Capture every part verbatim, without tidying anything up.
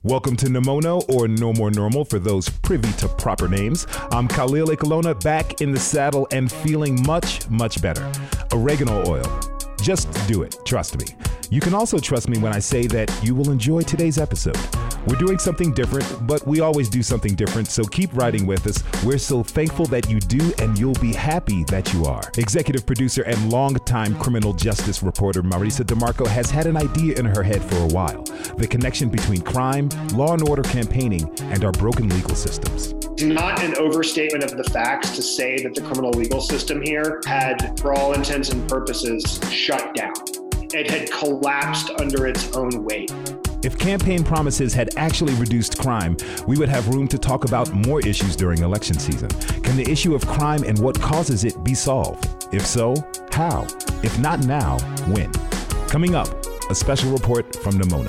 Welcome to Nemono, or No More Normal for those privy to proper names. I'm Khalil Ekulona, back in the saddle and feeling much, much better. Oregano oil. Just do it. Trust me. You can also trust me when I say that you will enjoy today's episode. We're doing something different, but we always do something different, so keep riding with us. We're so thankful that you do, and you'll be happy that you are. Executive producer and longtime criminal justice reporter Marisa DeMarco has had an idea in her head for a while: the connection between crime, law and order campaigning, and our broken legal systems. It's not an overstatement of the facts to say that the criminal legal system here had, for all intents and purposes, shut down. It had collapsed under its own weight. If campaign promises had actually reduced crime, we would have room to talk about more issues during election season. Can the issue of crime and what causes it be solved? If so, how? If not now, when? Coming up, a special report from Nemono.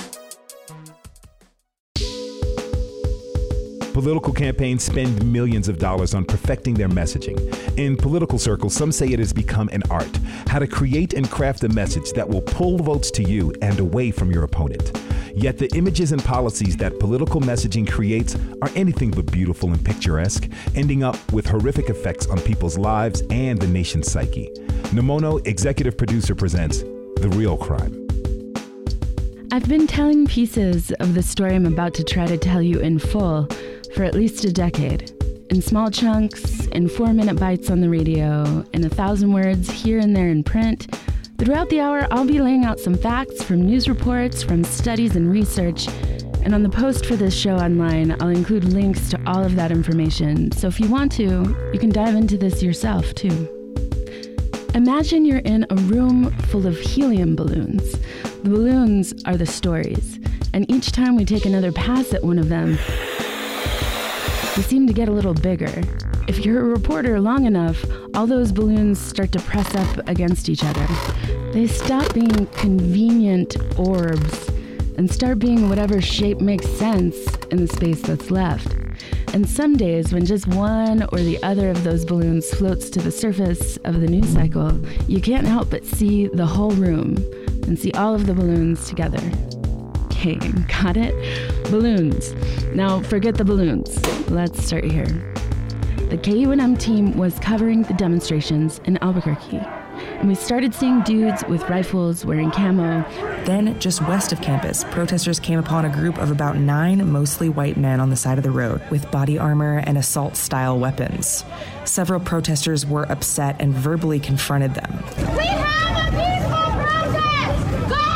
Political campaigns spend millions of dollars on perfecting their messaging. In political circles, some say it has become an art, how to create and craft a message that will pull votes to you and away from your opponent. Yet the images and policies that political messaging creates are anything but beautiful and picturesque, ending up with horrific effects on people's lives and the nation's psyche. Nemono executive producer presents The Real Crime. I've been telling pieces of the story I'm about to try to tell you in full for at least a decade. In small chunks, in four-minute bites on the radio, in a thousand words here and there in print. Throughout the hour, I'll be laying out some facts from news reports, from studies and research. And on the post for this show online, I'll include links to all of that information. So if you want to, you can dive into this yourself, too. Imagine you're in a room full of helium balloons. The balloons are the stories. And each time we take another pass at one of them, they seem to get a little bigger. If you're a reporter long enough, all those balloons start to press up against each other. They stop being convenient orbs and start being whatever shape makes sense in the space that's left. And some days, when just one or the other of those balloons floats to the surface of the news cycle, you can't help but see the whole room and see all of the balloons together. Okay, got it? Balloons. Now, forget the balloons. Let's start here. The K U N M team was covering the demonstrations in Albuquerque, and we started seeing dudes with rifles wearing camo. Then, just west of campus, protesters came upon a group of about nine mostly white men on the side of the road with body armor and assault-style weapons. Several protesters were upset and verbally confronted them. We have a peaceful protest! Go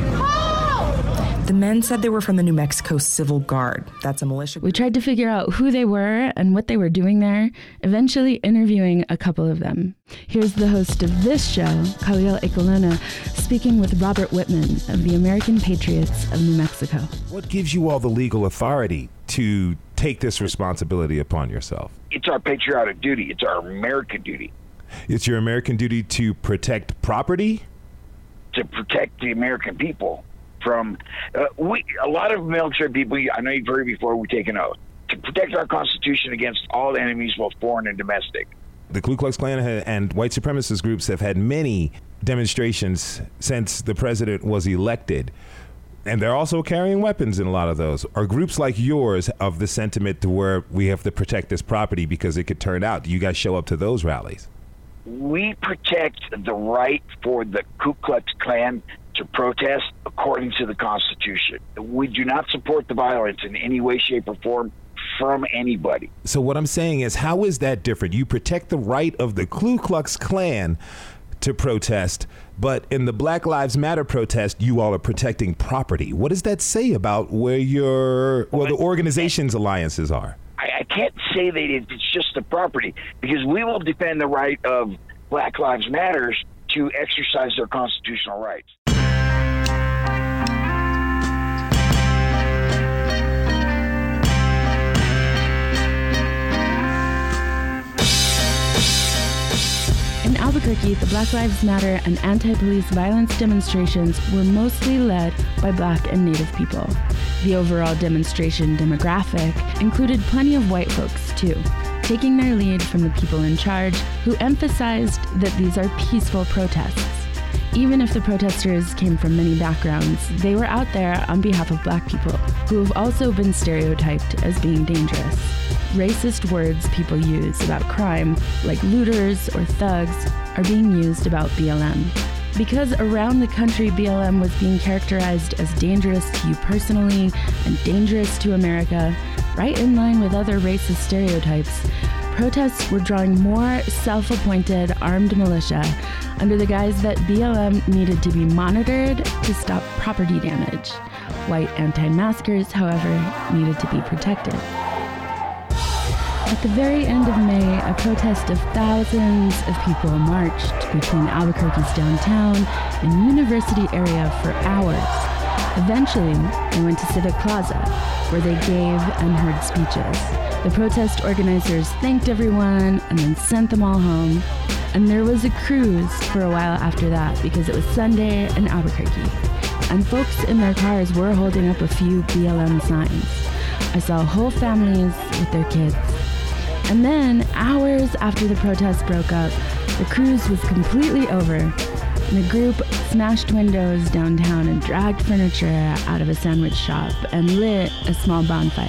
home! The men said they were from the New Mexico Civil Guard. That's a militia. We tried to figure out who they were and what they were doing there, eventually interviewing a couple of them. Here's the host of this show, Khalil Ekulona, speaking with Robert Whitman of the American Patriots of New Mexico. What gives you all the legal authority to take this responsibility upon yourself? It's our patriotic duty. It's our American duty. It's your American duty to protect property? To protect the American people from, uh, we, a lot of military people, I know you've heard before, we take an oath to protect our Constitution against all enemies, both foreign and domestic. The Ku Klux Klan and white supremacist groups have had many demonstrations since the president was elected. And they're also carrying weapons in a lot of those. Are groups like yours of the sentiment to where we have to protect this property because it could turn out? Do you guys show up to those rallies? We protect the right for the Ku Klux Klan to protest according to the Constitution. We do not support the violence in any way, shape, or form from anybody. So what I'm saying is, how is that different? You protect the right of the Ku Klux Klan to protest, but in the Black Lives Matter protest, you all are protecting property. What does that say about where your, well, the organization's alliances are? I, I can't say that it's just the property, because we will defend the right of Black Lives Matters to exercise their constitutional rights. In Albuquerque, the Black Lives Matter and anti-police violence demonstrations were mostly led by Black and Native people. The overall demonstration demographic included plenty of white folks, too, taking their lead from the people in charge, who emphasized that these are peaceful protests. even if the protesters came from many backgrounds, they were out there on behalf of Black people, who have also been stereotyped as being dangerous. Racist words people use about crime, like looters or thugs, are being used about B L M. Because around the country, B L M was being characterized as dangerous to you personally and dangerous to America, right in line with other racist stereotypes, protests were drawing more self-appointed armed militia under the guise that B L M needed to be monitored to stop property damage. White anti-maskers, however, needed to be protected. At the very end of May, a protest of thousands of people marched between Albuquerque's downtown and University area for hours. Eventually, they went to Civic Plaza, where they gave and heard speeches. The protest organizers thanked everyone and then sent them all home. And there was a cruise for a while after that because it was Sunday in Albuquerque. And folks in their cars were holding up a few B L M signs. I saw whole families with their kids. And then, hours after the protest broke up, the cruise was completely over, and the group smashed windows downtown and dragged furniture out of a sandwich shop and lit a small bonfire.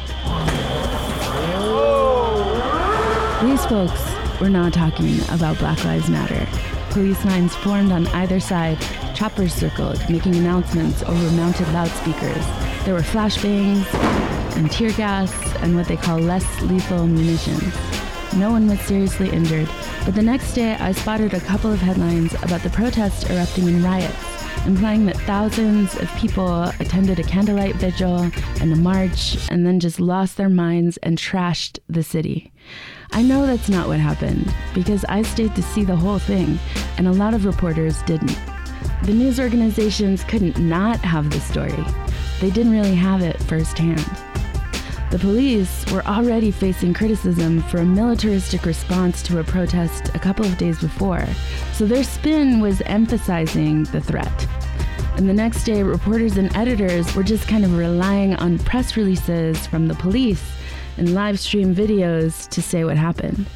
These folks were not talking about Black Lives Matter. Police lines formed on either side, choppers circled, making announcements over mounted loudspeakers. There were flashbangs and tear gas and what they call less lethal munitions. No one was seriously injured, but the next day I spotted a couple of headlines about the protest erupting in riots, implying that thousands of people attended a candlelight vigil and a march and then just lost their minds and trashed the city. I know that's not what happened because I stayed to see the whole thing, and a lot of reporters didn't. The news organizations couldn't not have the story. They didn't really have it firsthand. The police were already facing criticism for a militaristic response to a protest a couple of days before, so their spin was emphasizing the threat. And the next day, reporters and editors were just kind of relying on press releases from the police and live stream videos to say what happened.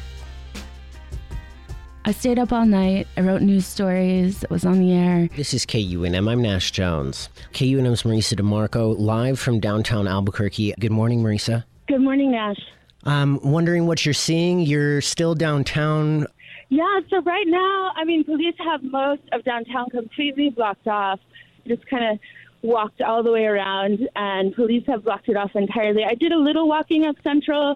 I stayed up all night, I wrote news stories, was on the air. This is K U N M, I'm Nash Jones. K U N M's Marisa DeMarco, live from downtown Albuquerque. Good morning, Marisa. Good morning, Nash. I'm wondering what you're seeing. You're still downtown. Yeah, so right now, I mean, police have most of downtown completely blocked off. Just kind of walked all the way around, and police have blocked it off entirely. I did a little walking up Central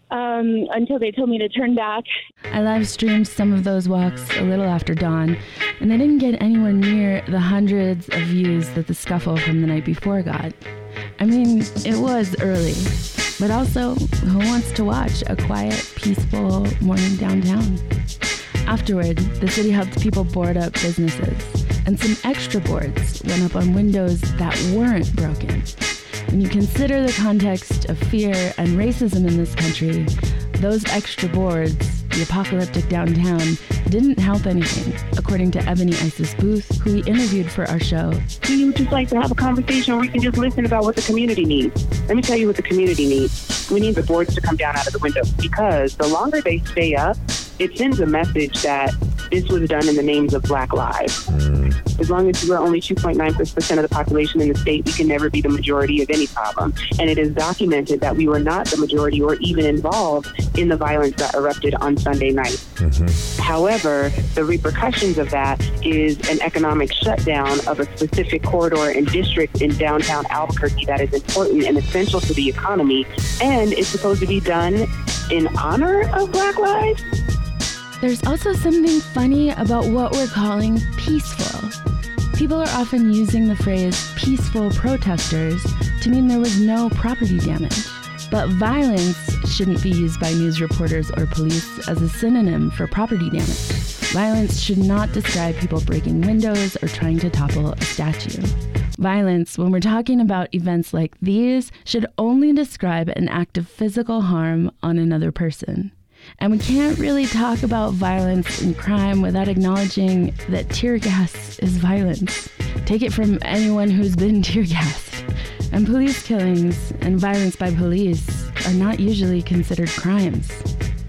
um, until they told me to turn back. I live streamed some of those walks a little after dawn, and they didn't get anywhere near the hundreds of views that the scuffle from the night before got. I mean, it was early, but also, who wants to watch a quiet, peaceful morning downtown? Afterward, the city helped people board up businesses, and some extra boards went up on windows that weren't broken. When you consider the context of fear and racism in this country, those extra boards, the apocalyptic downtown, didn't help anything, according to Ebony Isis Booth, who we interviewed for our show. We would just like to have a conversation where we can just listen about what the community needs. Let me tell you what the community needs. We need the boards to come down out of the window, because the longer they stay up, it sends a message that this was done in the names of Black lives. Mm. As long as we're only two point nine percent of the population in the state, we can never be the majority of any problem. And it is documented that we were not the majority or even involved in the violence that erupted on Sunday night. Mm-hmm. However, the repercussions of that is an economic shutdown of a specific corridor and district in downtown Albuquerque that is important and essential to the economy, and it's supposed to be done in honor of Black lives. There's also something funny about what we're calling peaceful. People are often using the phrase peaceful protesters to mean there was no property damage. But violence shouldn't be used by news reporters or police as a synonym for property damage. Violence should not describe people breaking windows or trying to topple a statue. Violence, when we're talking about events like these, should only describe an act of physical harm on another person. And we can't really talk about violence and crime without acknowledging that tear gas is violence. Take it from anyone who's been tear gassed. And police killings and violence by police are not usually considered crimes.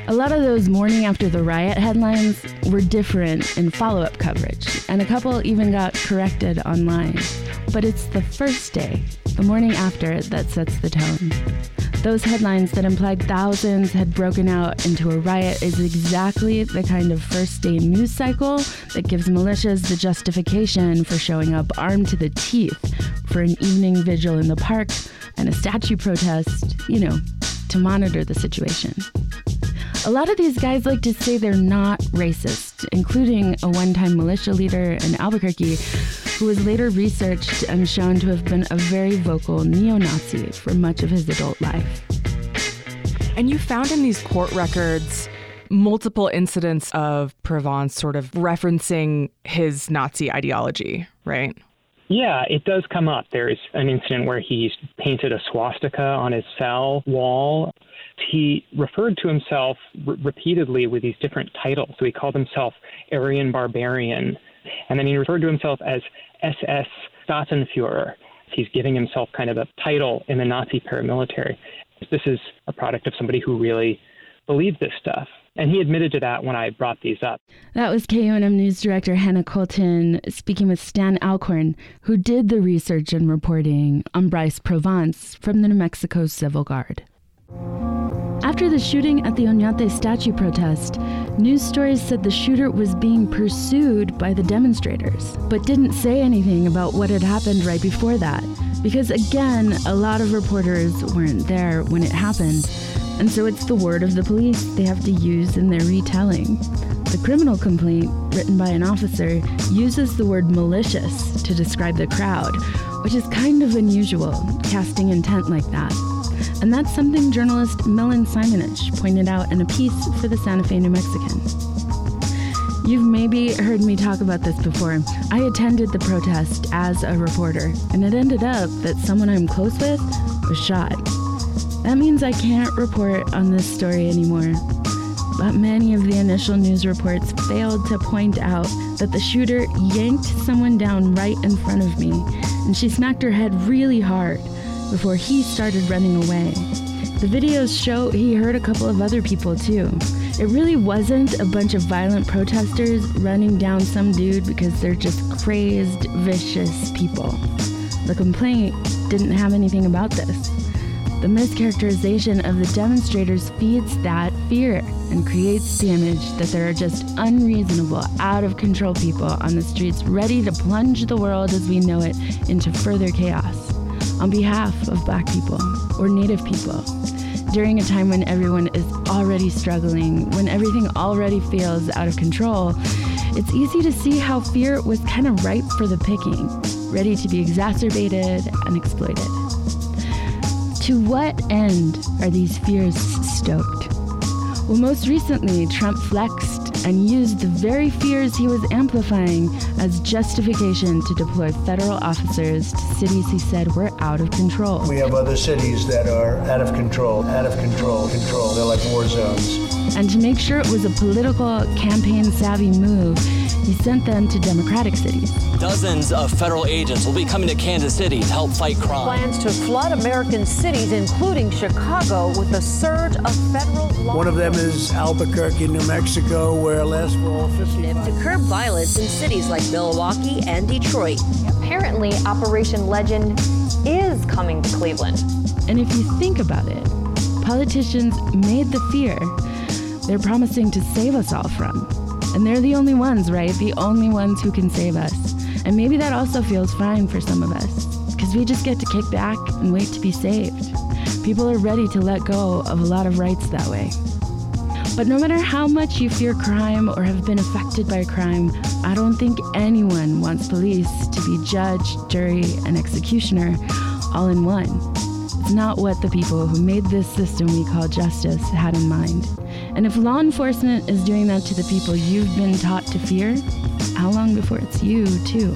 A lot of those morning after the riot headlines were different in follow-up coverage, and a couple even got corrected online. But it's the first day, the morning after, that sets the tone. Those headlines that implied thousands had broken out into a riot is exactly the kind of first-day news cycle that gives militias the justification for showing up armed to the teeth for an evening vigil in the park and a statue protest, you know, to monitor the situation. A lot of these guys like to say they're not racist, including a one-time militia leader in Albuquerque who was later researched and shown to have been a very vocal neo-Nazi for much of his adult life. And you found in these court records multiple incidents of Provence sort of referencing his Nazi ideology, right? Yeah, it does come up. There's an incident where he painted a swastika on his cell wall. He referred to himself r- repeatedly with these different titles. So he called himself Aryan Barbarian. And then he referred to himself as S S Staatenführer. He's giving himself kind of a title in the Nazi paramilitary. This is a product of somebody who really believed this stuff. And he admitted to that when I brought these up. That was K U N M News Director Hannah Colton speaking with Stan Alcorn, who did the research and reporting on Bryce Provence from the New Mexico Civil Guard. After the shooting at the Oñate statue protest, news stories said the shooter was being pursued by the demonstrators, but didn't say anything about what had happened right before that, because again, a lot of reporters weren't there when it happened, and so it's the word of the police they have to use in their retelling. The criminal complaint, written by an officer, uses the word malicious to describe the crowd, which is kind of unusual, casting intent like that. And that's something journalist Millen Simonich pointed out in a piece for the Santa Fe New Mexican. You've maybe heard me talk about this before. I attended the protest as a reporter, and it ended up that someone I'm close with was shot. That means I can't report on this story anymore. But many of the initial news reports failed to point out that the shooter yanked someone down right in front of me, and she smacked her head really hard before he started running away. The videos show he hurt a couple of other people too. It really wasn't a bunch of violent protesters running down some dude because they're just crazed, vicious people. The complaint didn't have anything about this. The mischaracterization of the demonstrators feeds that fear and creates the image that there are just unreasonable, out-of-control people on the streets ready to plunge the world as we know it into further chaos on behalf of Black people or Native people during a time when everyone is already struggling, when everything already feels out of control. It's easy to see how fear was kind of ripe for the picking, ready to be exacerbated and exploited. To what end are these fears stoked? Well, most recently, Trump flexed and used the very fears he was amplifying as justification to deploy federal officers to cities he said were out of control. We have other cities that are out of control, out of control, control. They're like war zones. And to make sure it was a political, campaign-savvy move, he sent them to Democratic cities. Dozens of federal agents will be coming to Kansas City to help fight crime. Plans to flood American cities, including Chicago, with a surge of federal law. One of them is Albuquerque, New Mexico, where last fall fifty-five to curb violence in cities like Milwaukee and Detroit. Apparently, Operation Legend is coming to Cleveland. And if you think about it, politicians made the fear they're promising to save us all from. And they're the only ones, right? The only ones who can save us. And maybe that also feels fine for some of us, because we just get to kick back and wait to be saved. People are ready to let go of a lot of rights that way. But no matter how much you fear crime or have been affected by crime, I don't think anyone wants police to be judge, jury, and executioner all in one. It's not what the people who made this system we call justice had in mind. And if law enforcement is doing that to the people you've been taught to fear, how long before it's you, too?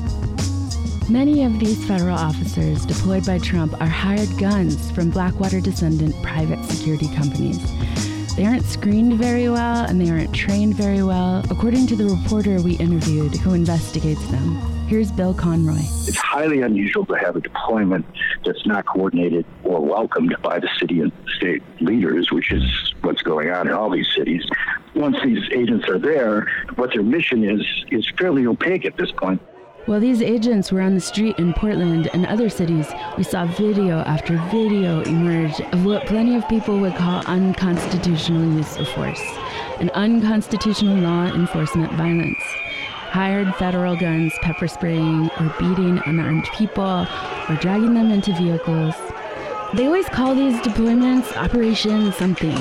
Many of these federal officers deployed by Trump are hired guns from Blackwater descendant private security companies. They aren't screened very well, and they aren't trained very well, according to the reporter we interviewed who investigates them. Here's Bill Conroy. It's highly unusual to have a deployment that's not coordinated or welcomed by the city and state leaders, which is what's going on in all these cities. Once these agents are there, what their mission is is fairly opaque at this point. While these agents were on the street in Portland and other cities, we saw video after video emerge of what plenty of people would call unconstitutional use of force and unconstitutional law enforcement violence. Hired federal guns pepper spraying or beating unarmed people or dragging them into vehicles. They always call these deployments Operation something.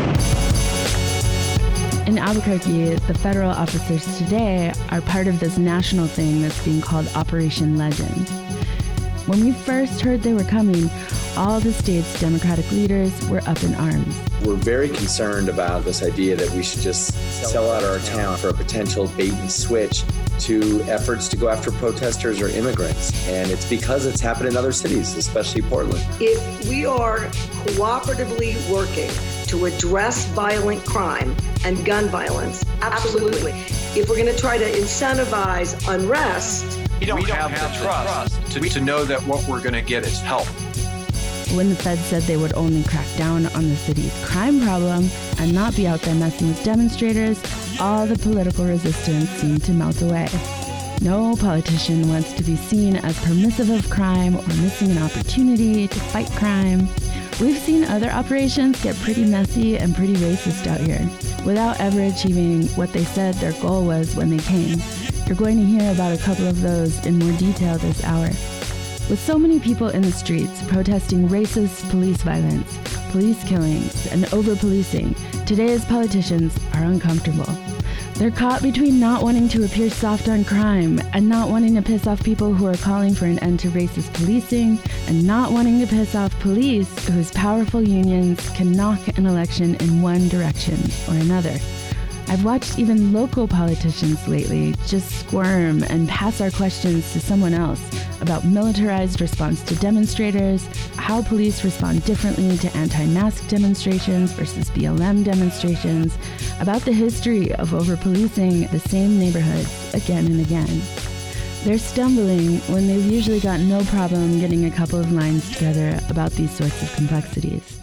In Albuquerque, the federal officers today are part of this national thing that's being called Operation Legend. When we first heard they were coming, all the state's Democratic leaders were up in arms. We're very concerned about this idea that we should just sell out our town for a potential bait and switch to efforts to go after protesters or immigrants. And it's because it's happened in other cities, especially Portland. If we are cooperatively working to address violent crime and gun violence, absolutely. If we're going to try to incentivize unrest, we don't, we don't have, have the trust, trust to, to know that what we're going to get is help. When the feds said they would only crack down on the city's crime problem and not be out there messing with demonstrators, all the political resistance seemed to melt away. No politician wants to be seen as permissive of crime or missing an opportunity to fight crime. We've seen other operations get pretty messy and pretty racist out here without ever achieving what they said their goal was when they came. You're going to hear about a couple of those in more detail this hour. With so many people in the streets protesting racist police violence, police killings, and over-policing, today's politicians are uncomfortable. They're caught between not wanting to appear soft on crime and not wanting to piss off people who are calling for an end to racist policing and not wanting to piss off police whose powerful unions can knock an election in one direction or another. I've watched even local politicians lately just squirm and pass our questions to someone else about militarized response to demonstrators, how police respond differently to anti-mask demonstrations versus B L M demonstrations, about the history of over-policing the same neighborhoods again and again. They're stumbling when they've usually got no problem getting a couple of lines together about these sorts of complexities.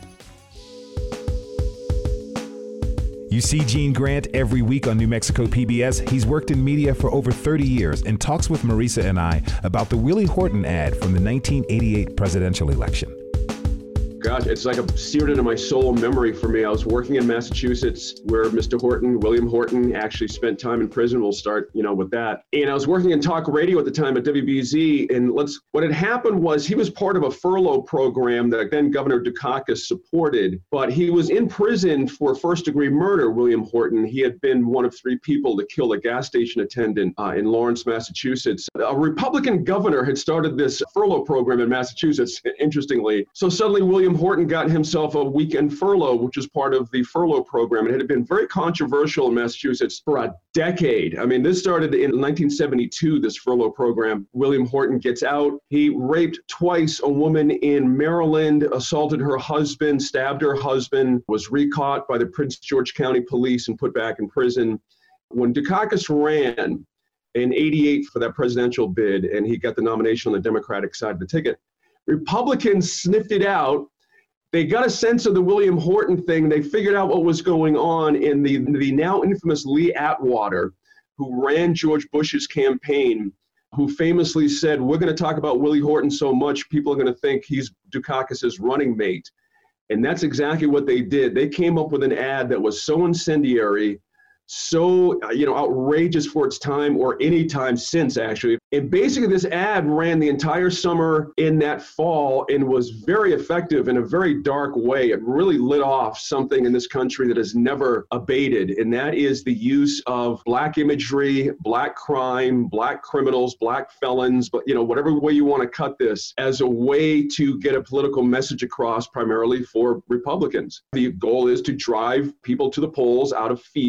You see Gene Grant every week on New Mexico P B S. He's worked in media for over thirty years and talks with Marisa and I about the Willie Horton ad from the nineteen eighty-eight presidential election. Gosh, it's like a seared into my soul memory for me. I was working in Massachusetts where Mister Horton, William Horton, actually spent time in prison. We'll start, you know, with that. And I was working in talk radio at the time at W B Z. And let's, what had happened was he was part of a furlough program that then Governor Dukakis supported, but he was in prison for first degree murder, William Horton. He had been one of three people to kill a gas station attendant uh, in Lawrence, Massachusetts. A Republican governor had started this furlough program in Massachusetts, interestingly. So suddenly William Horton got himself a weekend furlough, which is part of the furlough program. It had been very controversial in Massachusetts for a decade. I mean, this started in nineteen seventy-two, this furlough program. William Horton gets out. He raped twice a woman in Maryland, assaulted her husband, stabbed her husband, was recaught by the Prince George County Police and put back in prison. When Dukakis ran in eighty-eight for that presidential bid, and he got the nomination on the Democratic side of the ticket, Republicans sniffed it out. They got a sense of the William Horton thing. They figured out what was going on in the, the now infamous Lee Atwater, who ran George Bush's campaign, who famously said, we're going to talk about Willie Horton so much, people are going to think he's Dukakis's running mate. And that's exactly what they did. They came up with an ad that was so incendiary, so, you know, outrageous for its time or any time since, actually. And basically this ad ran the entire summer in that fall and was very effective in a very dark way. It really lit off something in this country that has never abated, and that is the use of black imagery, black crime, black criminals, black felons, but, you know, whatever way you want to cut this, as a way to get a political message across, primarily for Republicans. The goal is to drive people to the polls out of fear of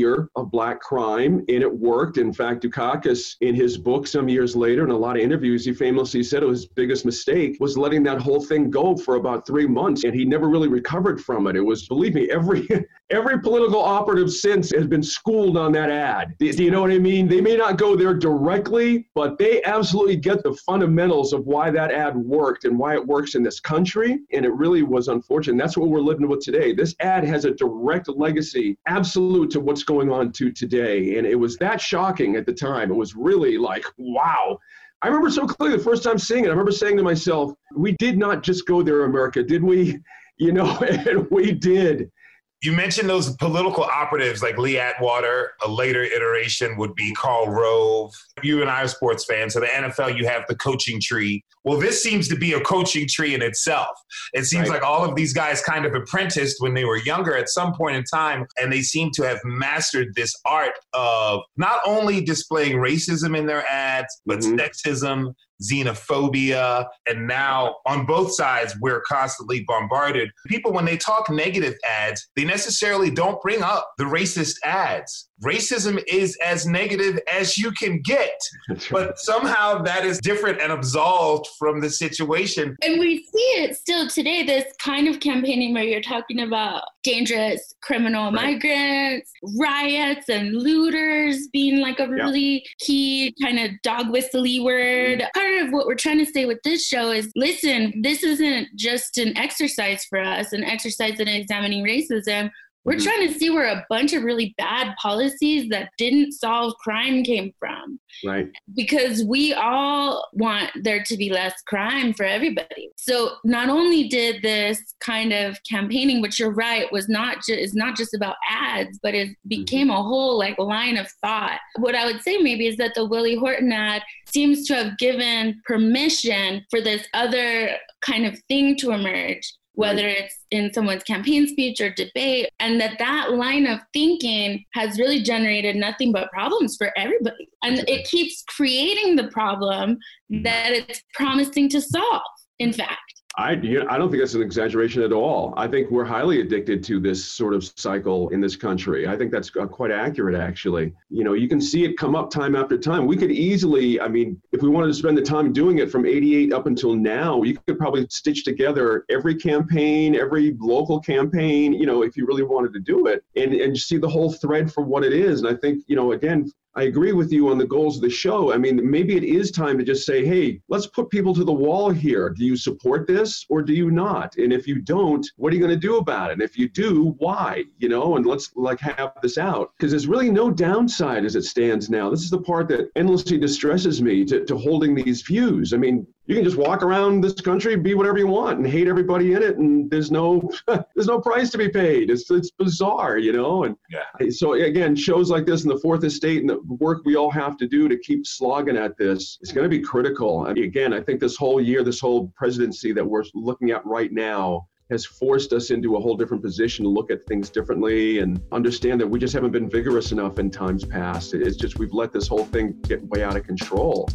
of black crime, and it worked. In fact, Dukakis, in his book some years later, in a lot of interviews, he famously said it was his biggest mistake was letting that whole thing go for about three months, and he never really recovered from it. It was, believe me, every every political operative since has been schooled on that ad. Do, do you know what I mean? They may not go there directly, but they absolutely get the fundamentals of why that ad worked and why it works in this country, and it really was unfortunate. That's what we're living with today. This ad has a direct legacy, absolute to what's going on to today, and it was that shocking at the time. It was really like, wow. I remember so clearly the first time seeing it. I remember saying to myself, we did not just go there, America, did we? You know, and we did. You mentioned those political operatives like Lee Atwater. A later iteration would be Karl Rove. You and I are sports fans. So the N F L, you have the coaching tree. Well, this seems to be a coaching tree in itself. It seems right. like all of these guys kind of apprenticed when they were younger at some point in time, and they seem to have mastered this art of not only displaying racism in their ads, but mm-hmm. sexism, xenophobia, and now on both sides, we're constantly bombarded. People, when they talk negative ads, they necessarily don't bring up the racist ads. Racism is as negative as you can get, but somehow that is different and absolved from the situation. And we see it still today, this kind of campaigning where you're talking about dangerous criminal right. migrants, riots and looters being like a really yeah. key kind of dog whistle-y word. Mm-hmm. Part of what we're trying to say with this show is, listen, this isn't just an exercise for us, an exercise in examining racism. We're mm-hmm. trying to see where a bunch of really bad policies that didn't solve crime came from. Right. Because we all want there to be less crime for everybody. So not only did this kind of campaigning, which you're right, was not ju- is not just about ads, but it became mm-hmm. a whole like line of thought. What I would say maybe is that the Willie Horton ad seems to have given permission for this other kind of thing to emerge, whether right. it's in someone's campaign speech or debate, and that that line of thinking has really generated nothing but problems for everybody. And right. it keeps creating the problem that it's promising to solve, in fact. I, you know, I don't think that's an exaggeration at all. I think we're highly addicted to this sort of cycle in this country. I think that's uh, quite accurate, actually. You know, you can see it come up time after time. We could easily, I mean, if we wanted to spend the time doing it from eighty-eight up until now, you could probably stitch together every campaign, every local campaign, you know, if you really wanted to do it, and, and see the whole thread for what it is. And I think, you know, again, I agree with you on the goals of the show. I mean, maybe it is time to just say, hey, let's put people to the wall here. Do you support this or do you not? And if you don't, what are you going to do about it? And if you do, why? You know, and let's like have this out. Because there's really no downside as it stands now. This is the part that endlessly distresses me to, to holding these views. I mean, you can just walk around this country, be whatever you want, and hate everybody in it, and there's no there's no price to be paid. It's it's bizarre, you know. And yeah. so again, shows like this and the Fourth Estate and the work we all have to do to keep slogging at this is going to be critical. I mean, again, I think this whole year, this whole presidency that we're looking at right now has forced us into a whole different position to look at things differently and understand that we just haven't been vigorous enough in times past. It's just we've let this whole thing get way out of control.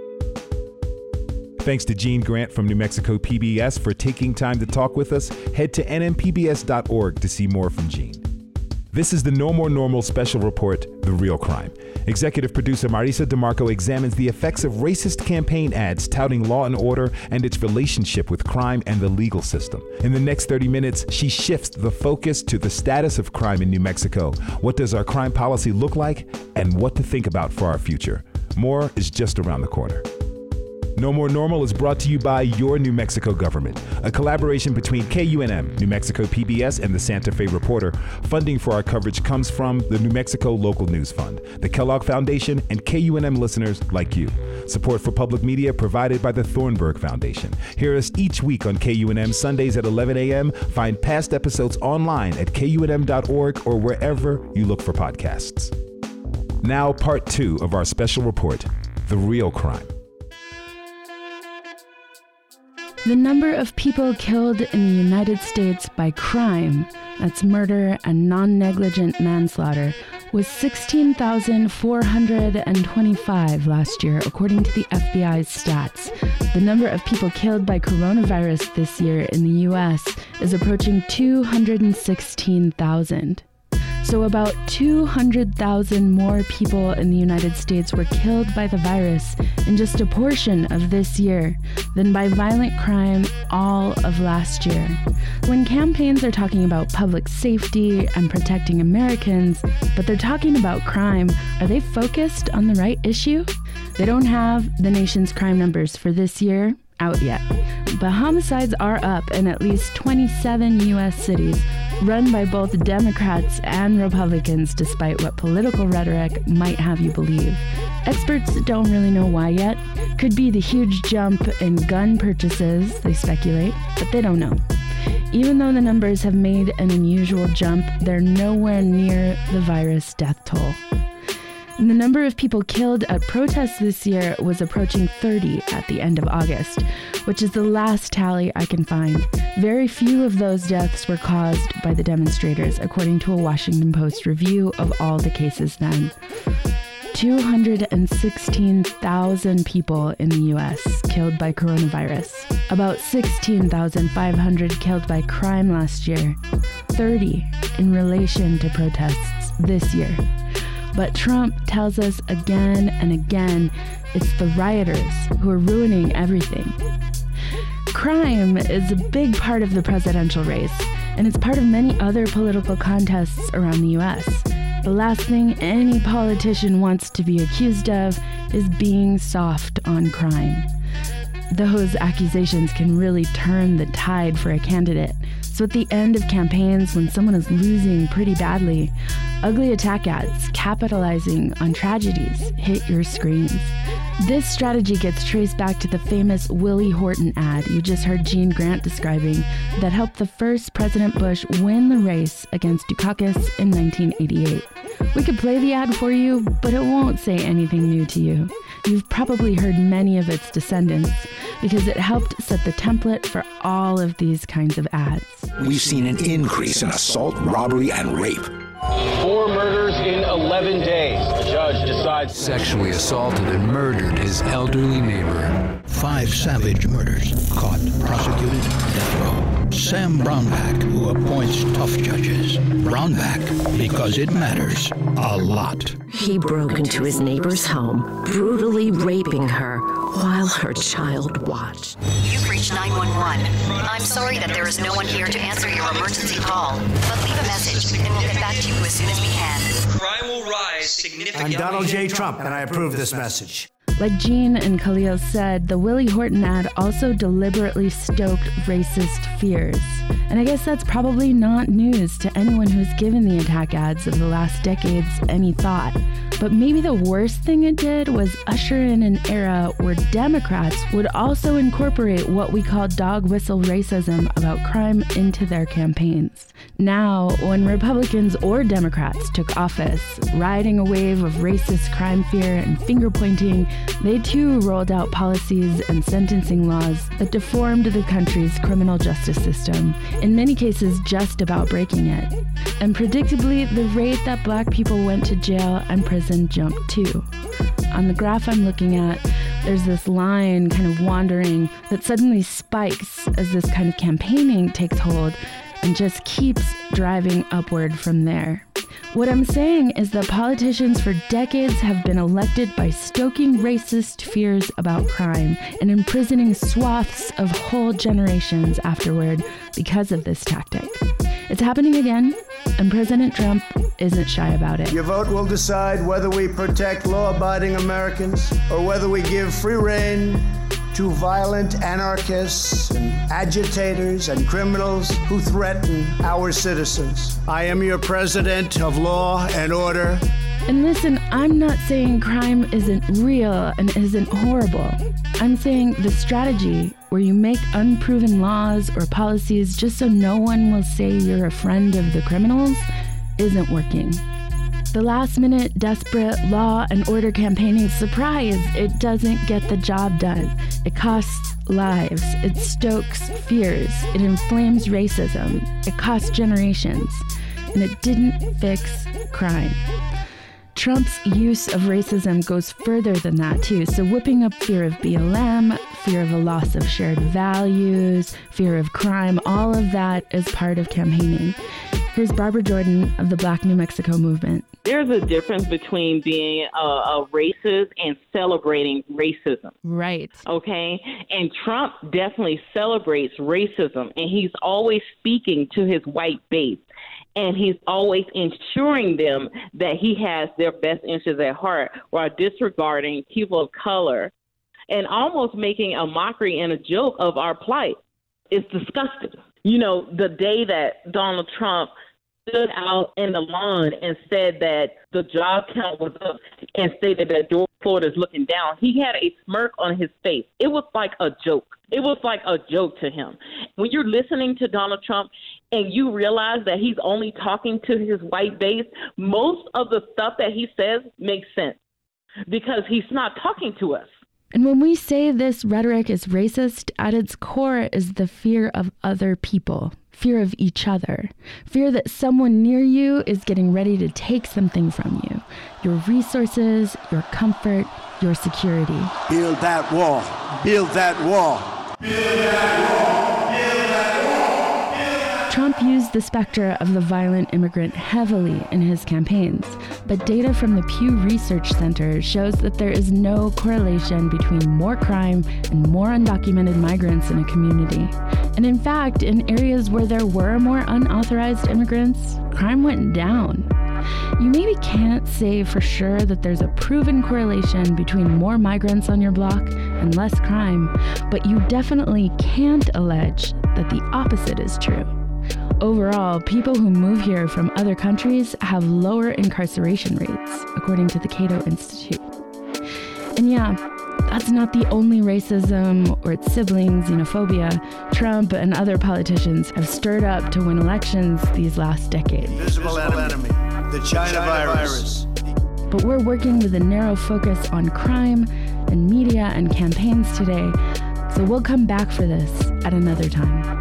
Thanks to Gene Grant from New Mexico P B S for taking time to talk with us. Head to N M P B S dot org to see more from Gene. This is the No More Normal special report, The Real Crime. Executive producer Marisa DeMarco examines the effects of racist campaign ads touting law and order and its relationship with crime and the legal system. In the next thirty minutes, she shifts the focus to the status of crime in New Mexico. What does our crime policy look like, and what to think about for our future? More is just around the corner. No More Normal is brought to you by your New Mexico government, a collaboration between K U N M, New Mexico P B S, and the Santa Fe Reporter. Funding for our coverage comes from the New Mexico Local News Fund, the Kellogg Foundation, and K U N M listeners like you. Support for public media provided by the Thornburg Foundation. Hear us each week on K U N M Sundays at eleven a.m. Find past episodes online at K U N M dot org or wherever you look for podcasts. Now, part two of our special report, The Real Crime. The number of people killed in the United States by crime, that's murder and non-negligent manslaughter, was sixteen thousand four hundred twenty-five last year, according to the F B I's stats. The number of people killed by coronavirus this year in the U S is approaching two hundred sixteen thousand. So about two hundred thousand more people in the United States were killed by the virus in just a portion of this year than by violent crime all of last year. When campaigns are talking about public safety and protecting Americans, but they're talking about crime, are they focused on the right issue? They don't have the nation's crime numbers for this year out yet, but homicides are up in at least twenty-seven U S cities, run by both Democrats and Republicans, despite what political rhetoric might have you believe. Experts don't really know why yet. Could be the huge jump in gun purchases, they speculate, but they don't know. Even though the numbers have made an unusual jump, they're nowhere near the virus death toll. And the number of people killed at protests this year was approaching thirty at the end of August, which is the last tally I can find. Very few of those deaths were caused by the demonstrators, according to a Washington Post review of all the cases then. two hundred sixteen thousand people in the U S killed by coronavirus, about sixteen thousand five hundred killed by crime last year, thirty in relation to protests this year. But Trump tells us again and again it's the rioters who are ruining everything. Crime is a big part of the presidential race, and it's part of many other political contests around the U S. The last thing any politician wants to be accused of is being soft on crime. Those accusations can really turn the tide for a candidate. So at the end of campaigns, when someone is losing pretty badly, ugly attack ads capitalizing on tragedies hit your screens. This strategy gets traced back to the famous Willie Horton ad you just heard Gene Grant describing that helped the first President Bush win the race against Dukakis in nineteen eighty-eight. We could play the ad for you, but it won't say anything new to you. You've probably heard many of its descendants because it helped set the template for all of these kinds of ads. We've seen an increase in assault, robbery, and rape. Four murders in eleven days. The judge decides... Sexually assaulted and murdered his elderly neighbor. Five savage murders. Caught, prosecuted, death row. Sam Brownback, who appoints tough judges. Brownback, because it matters a lot. He broke into his neighbor's home, brutally raping her while her child watched. You've reached nine one one. I'm sorry that there is no one here to answer your emergency call, but leave a message and we'll get back to you as soon as we can. Crime will rise significantly. I'm Donald J. Trump, and I approve this message. Like Gene and Khalil said, the Willie Horton ad also deliberately stoked racist fears. And I guess that's probably not news to anyone who's given the attack ads of the last decades any thought. But maybe the worst thing it did was usher in an era where Democrats would also incorporate what we call dog whistle racism about crime into their campaigns. Now, when Republicans or Democrats took office, riding a wave of racist crime fear and finger pointing, they too rolled out policies and sentencing laws that deformed the country's criminal justice system, in many cases just about breaking it. And predictably, the rate that black people went to jail and prison jumped too. On the graph I'm looking at, there's this line kind of wandering that suddenly spikes as this kind of campaigning takes hold and just keeps driving upward from there. What I'm saying is that politicians for decades have been elected by stoking racist fears about crime and imprisoning swaths of whole generations afterward because of this tactic. It's happening again, and President Trump isn't shy about it. Your vote will decide whether we protect law-abiding Americans or whether we give free rein to violent anarchists and agitators and criminals who threaten our citizens. I am your president of law and order. And listen, I'm not saying crime isn't real and isn't horrible. I'm saying the strategy where you make unproven laws or policies just so no one will say you're a friend of the criminals isn't working. The last-minute, desperate law and order campaigning, surprise, it doesn't get the job done. It costs lives. It stokes fears. It inflames racism. It costs generations. And it didn't fix crime. Trump's use of racism goes further than that, too. So whipping up fear of B L M, fear of a loss of shared values, fear of crime, all of that is part of campaigning. Here's Barbara Jordan of the Black New Mexico Movement. There's a difference between being a, a racist and celebrating racism. Right. Okay? And Trump definitely celebrates racism, and he's always speaking to his white base. And he's always ensuring them that he has their best interests at heart while disregarding people of color and almost making a mockery and a joke of our plight. It's disgusting. You know, the day that Donald Trump stood out in the lawn and said that the job count was up and stated that Georgia, Florida is looking down, he had a smirk on his face. It was like a joke. It was like a joke to him. When you're listening to Donald Trump and you realize that he's only talking to his white base, most of the stuff that he says makes sense because he's not talking to us. And when we say this rhetoric is racist, at its core is the fear of other people, fear of each other, fear that someone near you is getting ready to take something from you, your resources, your comfort, your security. Build that wall. Build that wall. Build that wall. Build that wall. Build that Trump used the specter of the violent immigrant heavily in his campaigns, but data from the Pew Research Center shows that there is no correlation between more crime and more undocumented migrants in a community. And in fact, in areas where there were more unauthorized immigrants, crime went down. You maybe can't say for sure that there's a proven correlation between more migrants on your block and less crime, but you definitely can't allege that the opposite is true. Overall, people who move here from other countries have lower incarceration rates, according to the Cato Institute. And yeah, that's not the only racism or its siblings, xenophobia, Trump and other politicians have stirred up to win elections these last decade. Invisible enemy, the China, China virus. But we're working with a narrow focus on crime and media and campaigns today, so we'll come back for this at another time.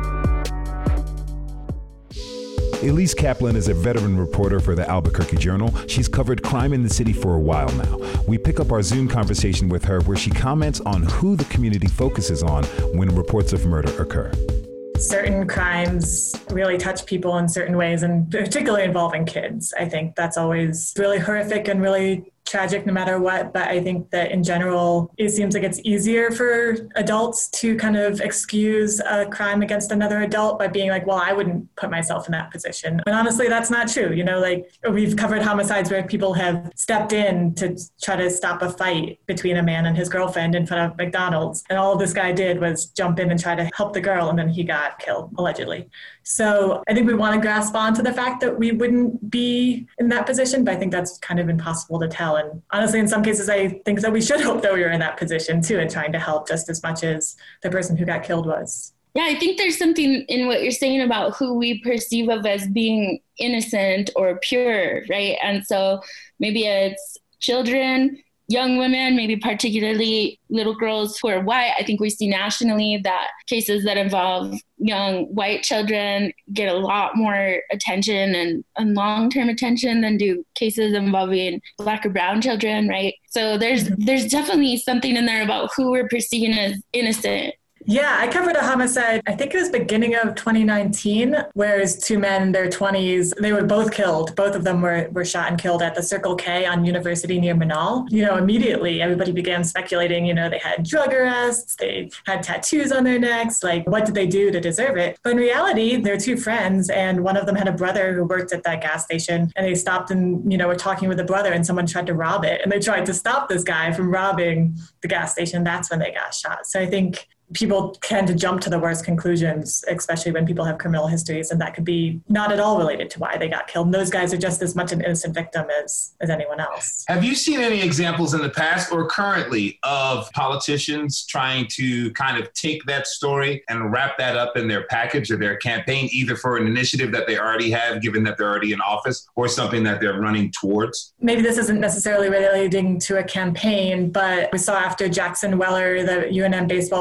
Elise Kaplan is a veteran reporter for the Albuquerque Journal. She's covered crime in the city for a while now. We pick up our Zoom conversation with her where she comments on who the community focuses on when reports of murder occur. Certain crimes really touch people in certain ways, and particularly involving kids. I think that's always really horrific and really tragic no matter what, but I think that in general, it seems like it's easier for adults to kind of excuse a crime against another adult by being like, well, I wouldn't put myself in that position. And honestly, that's not true. You know, like we've covered homicides where people have stepped in to try to stop a fight between a man and his girlfriend in front of McDonald's. And all this guy did was jump in and try to help the girl, and then he got killed, allegedly. So I think we want to grasp onto the fact that we wouldn't be in that position, but I think that's kind of impossible to tell. And honestly, in some cases, I think that we should hope that we were in that position too, and trying to help just as much as the person who got killed was. Yeah, I think there's something in what you're saying about who we perceive of as being innocent or pure, right? And so maybe it's children, young women, maybe particularly little girls who are white. I think we see nationally that cases that involve young white children get a lot more attention and, and long-term attention than do cases involving Black or brown children, right? So there's there's definitely something in there about who we're perceiving as innocent. Yeah, I covered a homicide, I think it was beginning of twenty nineteen, where it was two men in their twenties. They were both killed. Both of them were, were shot and killed at the Circle K on University near Manal. You know, immediately everybody began speculating, you know, they had drug arrests, they had tattoos on their necks, like what did they do to deserve it? But in reality, they're two friends, and one of them had a brother who worked at that gas station, and they stopped and, you know, were talking with the brother, and someone tried to rob it, and they tried to stop this guy from robbing the gas station. That's when they got shot. So I think people tend to jump to the worst conclusions, especially when people have criminal histories, and that could be not at all related to why they got killed. And those guys are just as much an innocent victim as, as anyone else. Have you seen any examples in the past or currently of politicians trying to kind of take that story and wrap that up in their package or their campaign, either for an initiative that they already have, given that they're already in office, or something that they're running towards? Maybe this isn't necessarily relating to a campaign, but we saw after Jackson Weller, the U N M baseball player,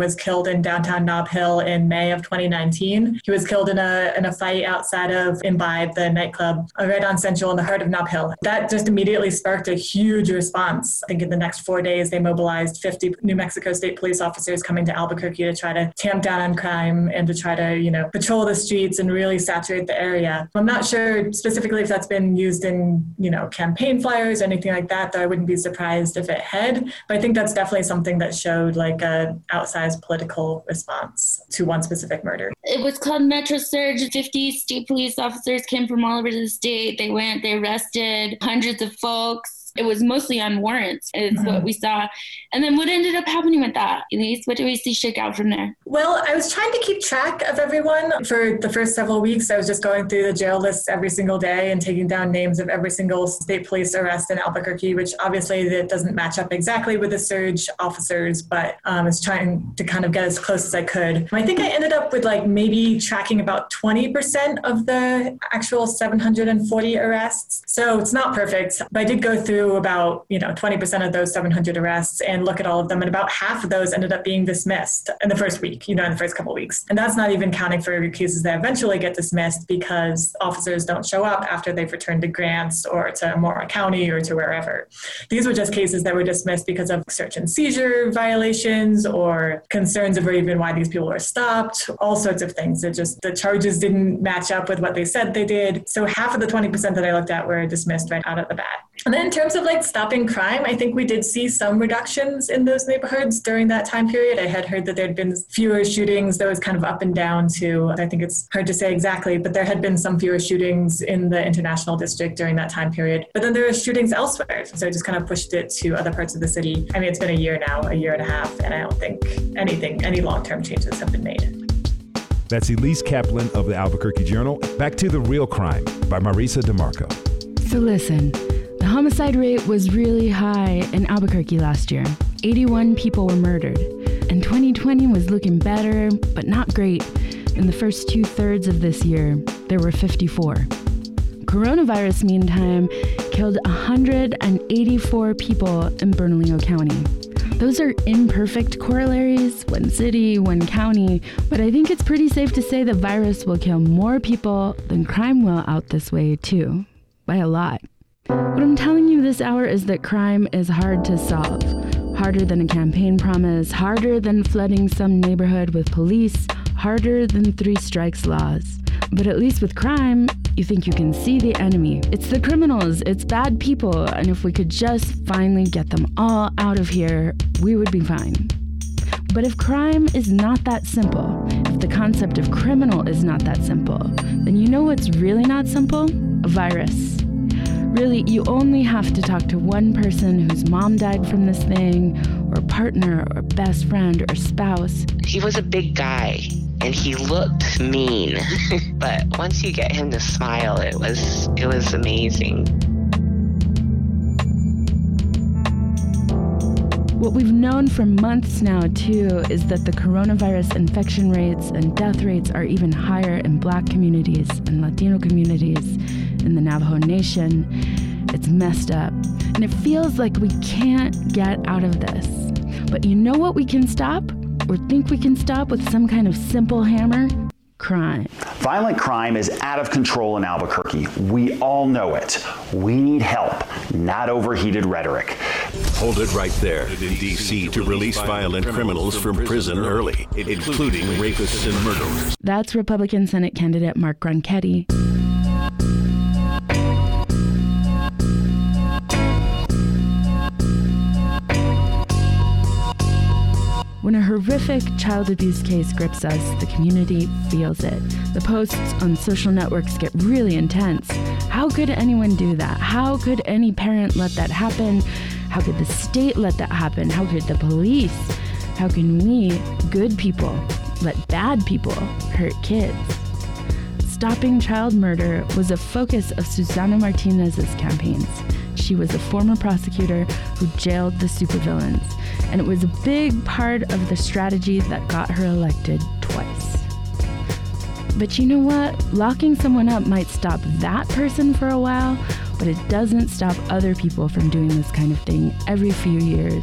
was killed in downtown Nob Hill in May of twenty nineteen. He was killed in a in a fight outside of Imbibe, the nightclub, right on Central in the heart of Nob Hill. That just immediately sparked a huge response. I think in the next four days, they mobilized fifty New Mexico State police officers coming to Albuquerque to try to tamp down on crime and to try to, you know, patrol the streets and really saturate the area. I'm not sure specifically if that's been used in, you know, campaign flyers or anything like that, though I wouldn't be surprised if it had. But I think that's definitely something that showed like a outsized political response to one specific murder. It was called Metro Surge. fifty state police officers came from all over the state. They went, they arrested hundreds of folks. It was mostly on warrants, is mm-hmm. what we saw. And then what ended up happening with that? Elise, what do we see shake out from there? Well, I was trying to keep track of everyone. For the first several weeks, I was just going through the jail lists every single day and taking down names of every single state police arrest in Albuquerque, which obviously that doesn't match up exactly with the surge officers, but um, I was trying to kind of get as close as I could. I think I ended up with like maybe tracking about twenty percent of the actual seven hundred forty arrests. So it's not perfect, but I did go through about, you know, twenty percent of those seven hundred arrests and look at all of them. And about half of those ended up being dismissed in the first week, you know, in the first couple of weeks. And that's not even counting for cases that eventually get dismissed because officers don't show up after they've returned to Grants or to Mora County or to wherever. These were just cases that were dismissed because of search and seizure violations or concerns over even why these people were stopped, all sorts of things. It just, the charges didn't match up with what they said they did. So half of the twenty percent that I looked at were dismissed right out of the bat. And then in terms of like stopping crime, I think we did see some reductions in those neighborhoods during that time period. I had heard that there had been fewer shootings. That was kind of up and down too. I think it's hard to say exactly, but there had been some fewer shootings in the International District during that time period. But then there were shootings elsewhere. So I just kind of pushed it to other parts of the city. I mean, it's been a year now, a year and a half, and I don't think anything, any long-term changes have been made. That's Elise Kaplan of the Albuquerque Journal. Back to The Real Crime by Marisa DeMarco. So listen. The homicide rate was really high in Albuquerque last year. eighty-one people were murdered. And twenty twenty was looking better, but not great. In the first two-thirds of this year, there were fifty-four. Coronavirus, meantime, killed one hundred eighty-four people in Bernalillo County. Those are imperfect corollaries, one city, one county, but I think it's pretty safe to say the virus will kill more people than crime will out this way, too. By a lot. What I'm telling you this hour is that crime is hard to solve. Harder than a campaign promise, harder than flooding some neighborhood with police, harder than three strikes laws. But at least with crime, you think you can see the enemy. It's the criminals, it's bad people, and if we could just finally get them all out of here, we would be fine. But if crime is not that simple, if the concept of criminal is not that simple, then you know what's really not simple? A virus. Really, you only have to talk to one person whose mom died from this thing, or partner, or best friend, or spouse. He was a big guy, and he looked mean. But once you get him to smile, it was it was amazing. What we've known for months now, too, is that the coronavirus infection rates and death rates are even higher in Black communities and Latino communities in the Navajo Nation. It's messed up. And it feels like we can't get out of this. But you know what we can stop? Or think we can stop with some kind of simple hammer? Crime. Violent crime is out of control in Albuquerque. We all know it. We need help, not overheated rhetoric. Hold it right there in D C to release violent criminals from prison early, including rapists and murderers. That's Republican Senate candidate Mark Ronchetti. When a horrific child abuse case grips us, the community feels it. The posts on social networks get really intense. How could anyone do that? How could any parent let that happen? How could the state let that happen? How could the police? How can we, good people, let bad people hurt kids? Stopping child murder was a focus of Susana Martinez's campaigns. She was a former prosecutor who jailed the supervillains, and it was a big part of the strategy that got her elected twice. But you know what? Locking someone up might stop that person for a while, but it doesn't stop other people from doing this kind of thing every few years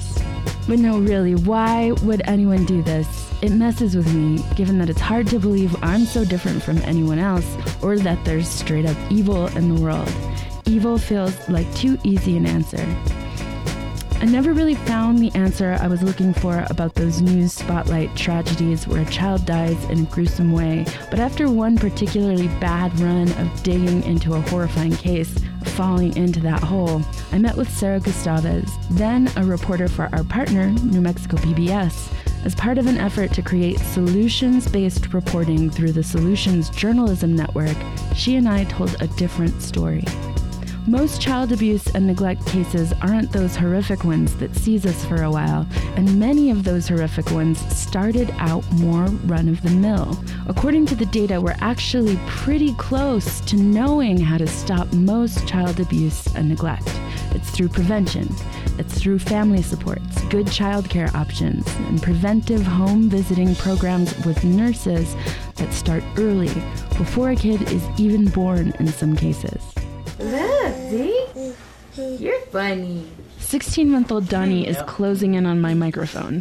But no, really, why would anyone do this? It messes with me, given that it's hard to believe I'm so different from anyone else, or that there's straight up evil in the world. Evil feels like too easy an answer. I never really found the answer I was looking for about those news spotlight tragedies where a child dies in a gruesome way, but after one particularly bad run of digging into a horrifying case, falling into that hole, I met with Sarah Gustavez, then a reporter for our partner, New Mexico P B S. As part of an effort to create solutions-based reporting through the Solutions Journalism Network, she and I told a different story. Most child abuse and neglect cases aren't those horrific ones that seize us for a while, and many of those horrific ones started out more run-of-the-mill. According to the data, we're actually pretty close to knowing how to stop most child abuse and neglect. It's through prevention. It's through family supports, good childcare options, and preventive home visiting programs with nurses that start early, before a kid is even born in some cases. Look, see? You're funny. sixteen-month-old Donnie is closing in on my microphone.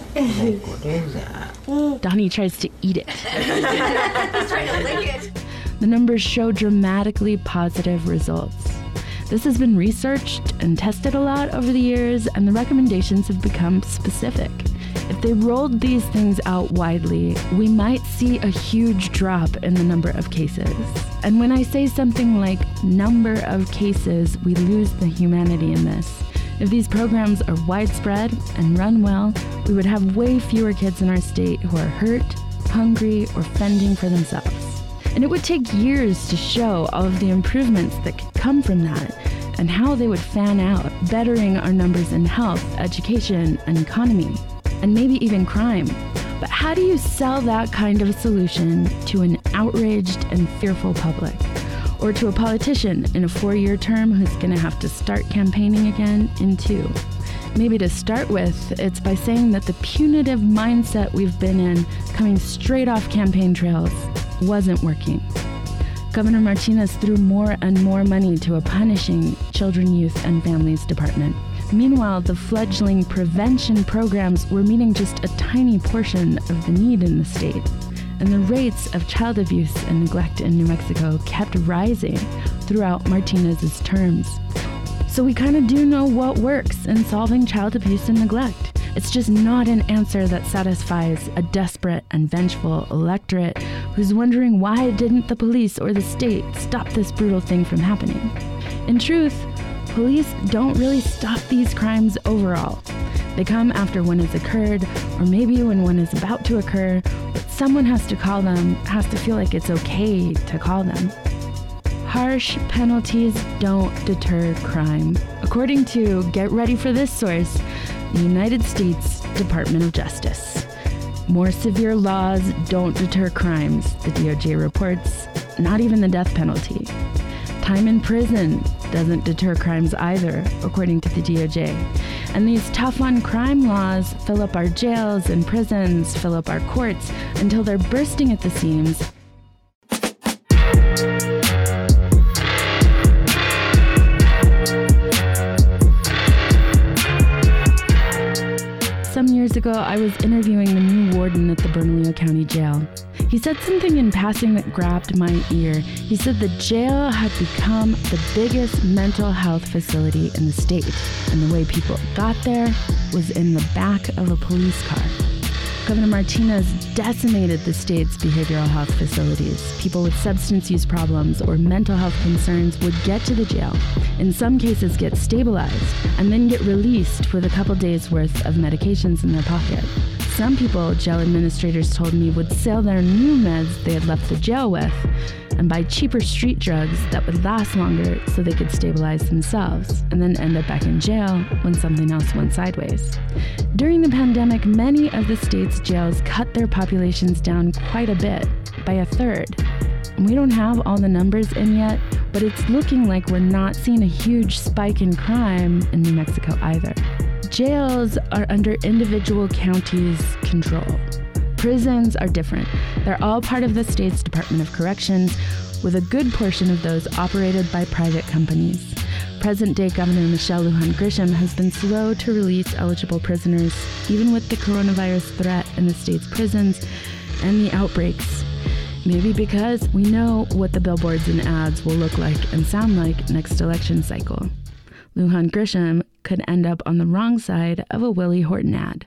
Donnie tries to eat it. He's trying to lick it. The numbers show dramatically positive results. This has been researched and tested a lot over the years, and the recommendations have become specific. If they rolled these things out widely, we might see a huge drop in the number of cases. And when I say something like number of cases, we lose the humanity in this. If these programs are widespread and run well, we would have way fewer kids in our state who are hurt, hungry, or fending for themselves. And it would take years to show all of the improvements that could come from that and how they would fan out, bettering our numbers in health, education, and economy, and maybe even crime. But how do you sell that kind of a solution to an outraged and fearful public? Or to a politician in a four-year term who's gonna have to start campaigning again in two? Maybe to start with, it's by saying that the punitive mindset we've been in, coming straight off campaign trails, wasn't working. Governor Martinez threw more and more money to a punishing Children, Youth, and Families Department. Meanwhile, the fledgling prevention programs were meeting just a tiny portion of the need in the state. And the rates of child abuse and neglect in New Mexico kept rising throughout Martinez's terms. So we kind of do know what works in solving child abuse and neglect. It's just not an answer that satisfies a desperate and vengeful electorate who's wondering why didn't the police or the state stop this brutal thing from happening. In truth, police don't really stop these crimes overall. They come after one has occurred, or maybe when one is about to occur, but someone has to call them, has to feel like it's okay to call them. Harsh penalties don't deter crime. According to, get ready for this source, the United States Department of Justice. More severe laws don't deter crimes, the D O J reports, not even the death penalty. Time in prison doesn't deter crimes either, according to the D O J. And these tough on crime laws fill up our jails and prisons, fill up our courts, until they're bursting at the seams. Some years ago, I was interviewing the new warden at the Bernalillo County Jail. He said something in passing that grabbed my ear. He said the jail had become the biggest mental health facility in the state, and the way people got there was in the back of a police car. Governor Martinez decimated the state's behavioral health facilities. People with substance use problems or mental health concerns would get to the jail, in some cases get stabilized, and then get released with a couple days worth of medications in their pocket. Some people, jail administrators told me, would sell their new meds they had left the jail with and buy cheaper street drugs that would last longer so they could stabilize themselves and then end up back in jail when something else went sideways. During the pandemic, many of the state's jails cut their populations down quite a bit, by a third. And we don't have all the numbers in yet, but it's looking like we're not seeing a huge spike in crime in New Mexico either. Jails are under individual counties' control. Prisons are different. They're all part of the state's Department of Corrections, with a good portion of those operated by private companies. Present-day Governor Michelle Lujan Grisham has been slow to release eligible prisoners, even with the coronavirus threat in the state's prisons and the outbreaks. Maybe because we know what the billboards and ads will look like and sound like next election cycle. Lujan Grisham could end up on the wrong side of a Willie Horton ad.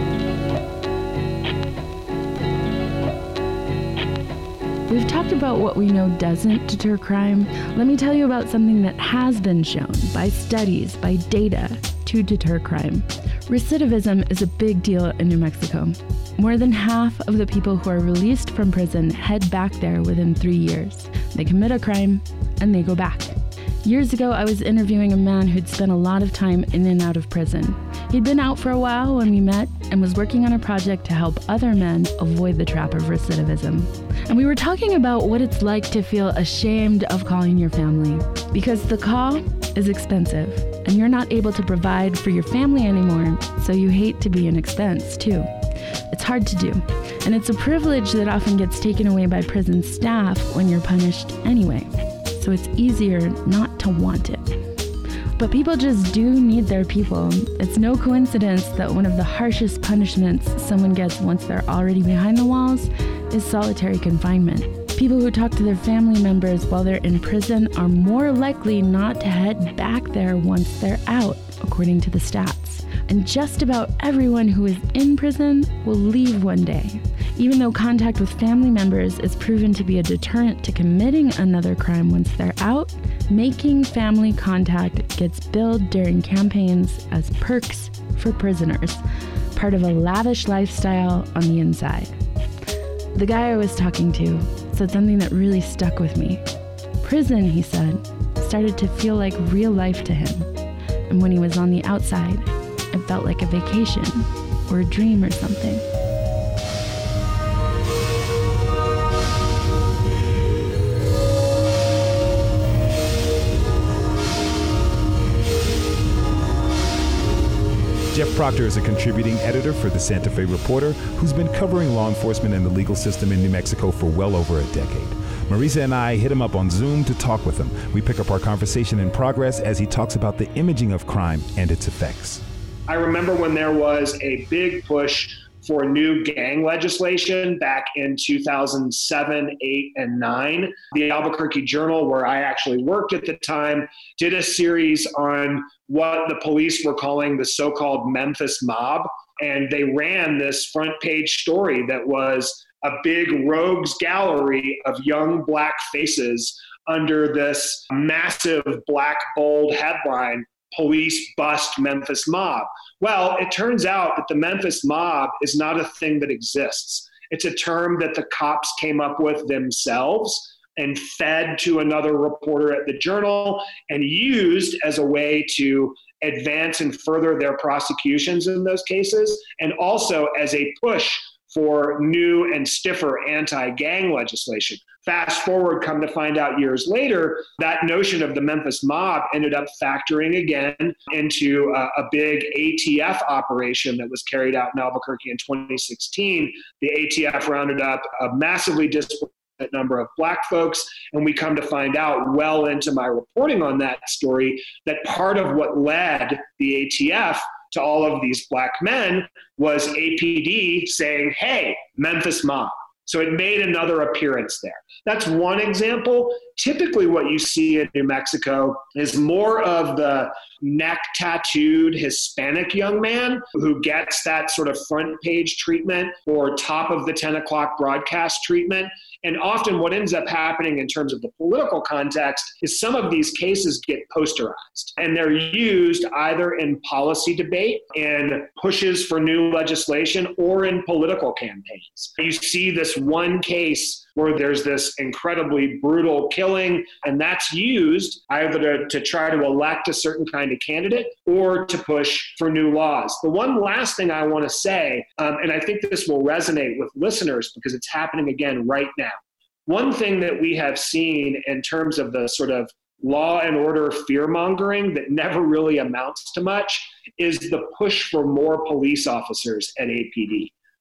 We've talked about what we know doesn't deter crime. Let me tell you about something that has been shown by studies, by data, to deter crime. Recidivism is a big deal in New Mexico. More than half of the people who are released from prison head back there within three years. They commit a crime and they go back. Years ago, I was interviewing a man who'd spent a lot of time in and out of prison. He'd been out for a while when we met and was working on a project to help other men avoid the trap of recidivism. And we were talking about what it's like to feel ashamed of calling your family, because the call is expensive and you're not able to provide for your family anymore, so you hate to be an expense too. It's hard to do, and it's a privilege that often gets taken away by prison staff when you're punished anyway. So it's easier not to want it. But people just do need their people. It's no coincidence that one of the harshest punishments someone gets once they're already behind the walls is solitary confinement. People who talk to their family members while they're in prison are more likely not to head back there once they're out, according to the stats. And just about everyone who is in prison will leave one day. Even though contact with family members is proven to be a deterrent to committing another crime once they're out, making family contact gets billed during campaigns as perks for prisoners, part of a lavish lifestyle on the inside. The guy I was talking to said something that really stuck with me. Prison, he said, started to feel like real life to him. And when he was on the outside, it felt like a vacation or a dream or something. Jeff Proctor is a contributing editor for the Santa Fe Reporter who's been covering law enforcement and the legal system in New Mexico for well over a decade. Marisa and I hit him up on Zoom to talk with him. We pick up our conversation in progress as he talks about the imaging of crime and its effects. I remember when there was a big push for new gang legislation back in two thousand seven, eight, and nine. The Albuquerque Journal, where I actually worked at the time, did a series on what the police were calling the so-called Memphis mob. And they ran this front page story that was a big rogues gallery of young black faces under this massive black bold headline, "Police Bust Memphis Mob." Well, it turns out that the Memphis mob is not a thing that exists. It's a term that the cops came up with themselves and fed to another reporter at the Journal and used as a way to advance and further their prosecutions in those cases, and also as a push for new and stiffer anti-gang legislation. Fast forward, come to find out years later, that notion of the Memphis mob ended up factoring again into a, a big A T F operation that was carried out in Albuquerque in twenty sixteen. The A T F rounded up a massively disproportionate number of black folks, and we come to find out well into my reporting on that story that part of what led the A T F to all of these black men was A P D saying, hey, Memphis mob. So it made another appearance there. That's one example. Typically what you see in New Mexico is more of the neck tattooed Hispanic young man who gets that sort of front page treatment or top of the ten o'clock broadcast treatment. And often what ends up happening in terms of the political context is some of these cases get posterized and they're used either in policy debate and pushes for new legislation or in political campaigns. You see this one case where there's this incredibly brutal killing, and that's used either to, to try to elect a certain kind of candidate or to push for new laws. The one last thing I want to say, um, and I think this will resonate with listeners because it's happening again right now. One thing that we have seen in terms of the sort of law and order fear-mongering that never really amounts to much is the push for more police officers at A P D.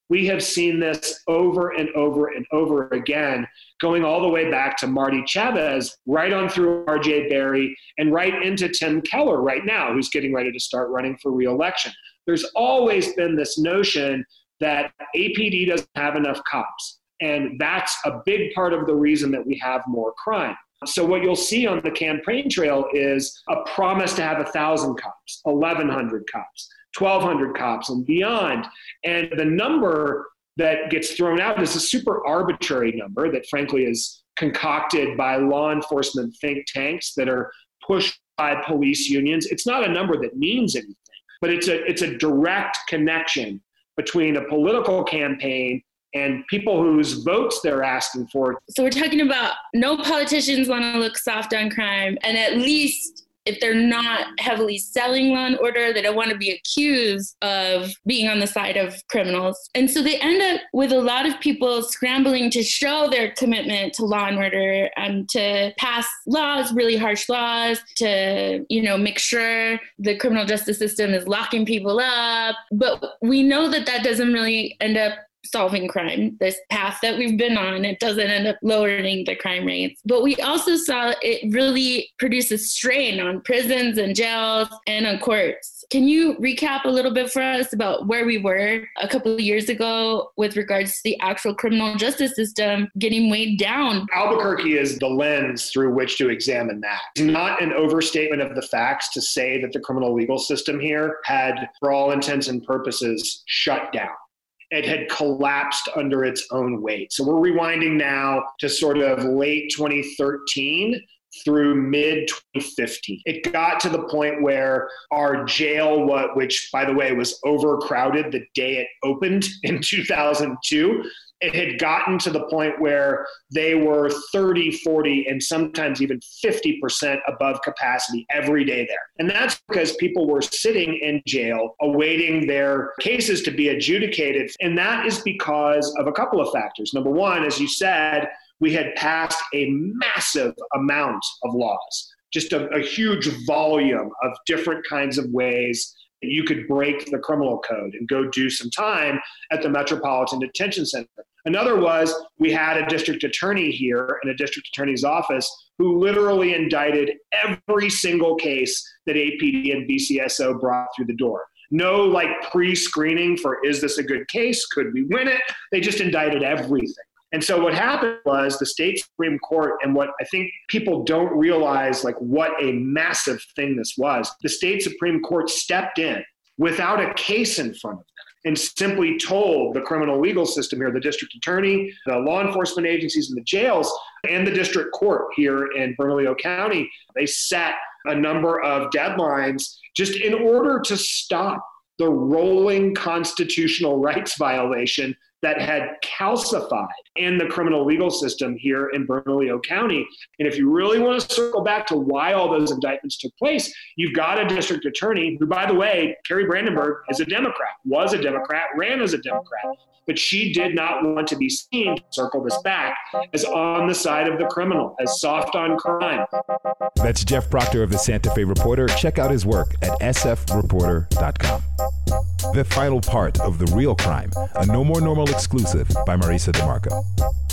We have seen this over and over and over again, going all the way back to Marty Chavez, right on through R J Berry, and right into Tim Keller right now, who's getting ready to start running for re-election. There's always been this notion that A P D doesn't have enough cops. And that's a big part of the reason that we have more crime. So what you'll see on the campaign trail is a promise to have one thousand cops, eleven hundred cops, twelve hundred cops and beyond. And the number that gets thrown out is a super arbitrary number that frankly is concocted by law enforcement think tanks that are pushed by police unions. It's not a number that means anything, but it's a it's a direct connection between a political campaign and people whose votes they're asking for. So we're talking about no politicians want to look soft on crime, and at least if they're not heavily selling law and order, they don't want to be accused of being on the side of criminals. And so they end up with a lot of people scrambling to show their commitment to law and order and to pass laws, really harsh laws, to, you know, make sure the criminal justice system is locking people up. But we know that that doesn't really end up solving crime. This path that we've been on, it doesn't end up lowering the crime rates. But we also saw it really produce a strain on prisons and jails and on courts. Can you recap a little bit for us about where we were a couple of years ago with regards to the actual criminal justice system getting weighed down? Albuquerque is the lens through which to examine that. It's not an overstatement of the facts to say that the criminal legal system here had, for all intents and purposes, shut down. It had collapsed under its own weight. So we're rewinding now to sort of late twenty thirteen through mid twenty fifteen. It got to the point where our jail, what, which by the way was overcrowded the day it opened in two thousand two, it had gotten to the point where they were thirty, forty, and sometimes even fifty percent above capacity every day there. And that's because people were sitting in jail awaiting their cases to be adjudicated. And that is because of a couple of factors. Number one, as you said, we had passed a massive amount of laws, just a, a huge volume of different kinds of ways that you could break the criminal code and go do some time at the Metropolitan Detention Center. Another was we had a district attorney here in a district attorney's office who literally indicted every single case that A P D and B C S O brought through the door. No like pre-screening for, is this a good case? Could we win it? They just indicted everything. And so what happened was the state Supreme Court, and what I think people don't realize, like what a massive thing this was, the state Supreme Court stepped in without a case in front of them and simply told the criminal legal system here, the district attorney, the law enforcement agencies in the jails, and the district court here in Bernalillo County, they set a number of deadlines just in order to stop the rolling constitutional rights violation that had calcified in the criminal legal system here in Bernalillo County. And if you really want to circle back to why all those indictments took place, you've got a district attorney who, by the way, Carrie Brandenburg is a Democrat, was a Democrat, ran as a Democrat, but she did not want to be seen, to circle this back, as on the side of the criminal, as soft on crime. That's Jeff Proctor of the Santa Fe Reporter. Check out his work at s f reporter dot com. The final part of The Real Crime, a No More Normal exclusive by Marisa DeMarco.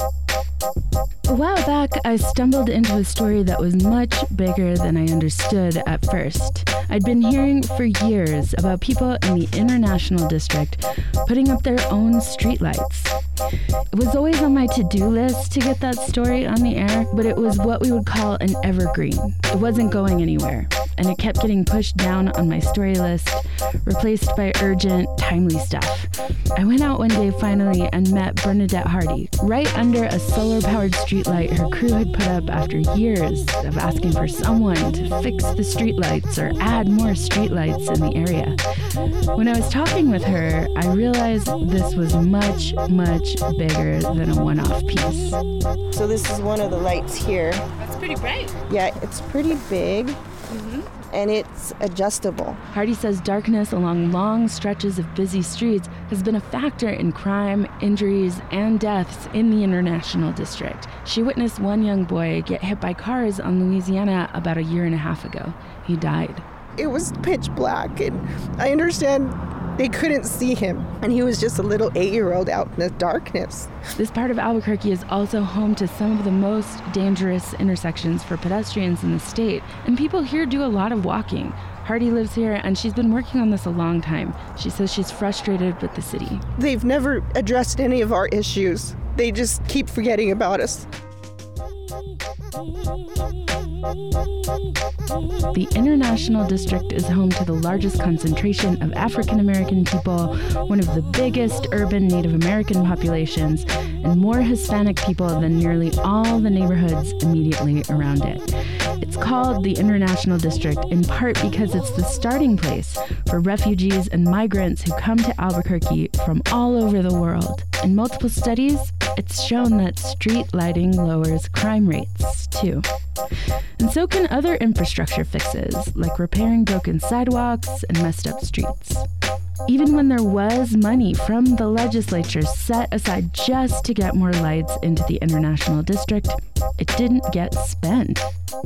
A while back, I stumbled into a story that was much bigger than I understood at first. I'd been hearing for years about people in the International District putting up their own streetlights. It was always on my to-do list to get that story on the air, but it was what we would call an evergreen. It wasn't going anywhere, and it kept getting pushed down on my story list, replaced by urgent, timely stuff. I went out one day finally and met Bernadette Hardy, right under a solar-powered streetlight her crew had put up after years of asking for someone to fix the streetlights or add more streetlights in the area. When I was talking with her, I realized this was much, much bigger than a one-off piece. So this is one of the lights here. That's pretty bright. Yeah, it's pretty big. Mm-hmm. And it's adjustable. Hardy says darkness along long stretches of busy streets has been a factor in crime, injuries, and deaths in the International District. She witnessed one young boy get hit by cars on Louisiana about a year and a half ago. He died. It was pitch black, and I understand They couldn't see him, and he was just a little eight-year-old out in the darkness. This part of Albuquerque is also home to some of the most dangerous intersections for pedestrians in the state, and people here do a lot of walking. Hardy lives here, and she's been working on this a long time. She says she's frustrated with the city. They've never addressed any of our issues. They just keep forgetting about us. The International District is home to the largest concentration of African American people, one of the biggest urban Native American populations, and more Hispanic people than nearly all the neighborhoods immediately around it. It's called the International District in part because it's the starting place for refugees and migrants who come to Albuquerque from all over the world. In multiple studies, it's shown that street lighting lowers crime rates, too. And so can other infrastructure fixes, like repairing broken sidewalks and messed up streets. Even when there was money from the legislature set aside just to get more lights into the International District, it didn't get spent.